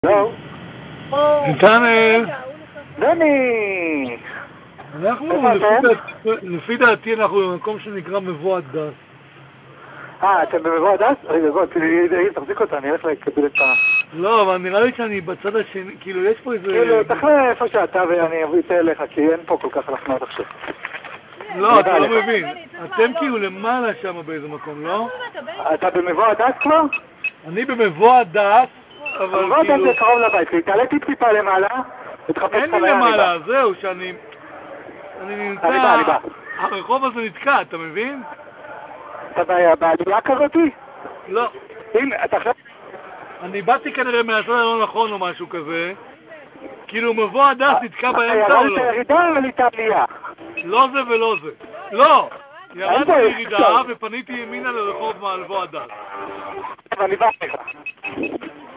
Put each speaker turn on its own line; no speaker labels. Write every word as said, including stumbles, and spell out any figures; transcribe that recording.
לא.
נתנאל.
דני!
אנחנו, לפי דעתי, אנחנו במקום שנקרא מבוא הדס.
אה, אתם במבוא הדס? רגע, בוא, תחזיק אותה, אני הולך לקבל את ה...
לא, אבל נראה לי שאני בצד השני, כאילו, יש פה איזה...
כאילו, תחלה איפה שאתה ואני אביא את אליך, כי אין פה כל כך לחנות עכשיו.
לא, אתה לא מבין. אתם כאילו למעלה שם באיזה מקום, לא?
אתה במבוא הדס כבר?
אני במבוא הדס, אבל
מבוא הדס
כאילו...
זה קרוב לבית, תעלה טיפ-טיפה למעלה, ותחפש
אין לי למעלה, זהו, שאני... אני נמצא...
אני בא, אני בא.
הרחוב הזה נתקע, אתה מבין?
אתה בעלייה כזאתי?
לא.
הנה, אתה עכשיו...
אני באתי כנראה מהצד הלא נכון או משהו כזה. כאילו מבוא הדס נתקע באמצע או לא?
ירדת ירידה או עלית עלייה?
לא זה ולא זה. לא! ירדתי ירידה ופניתי ימינה לרחוב מבוא הדס.
אני בא לך.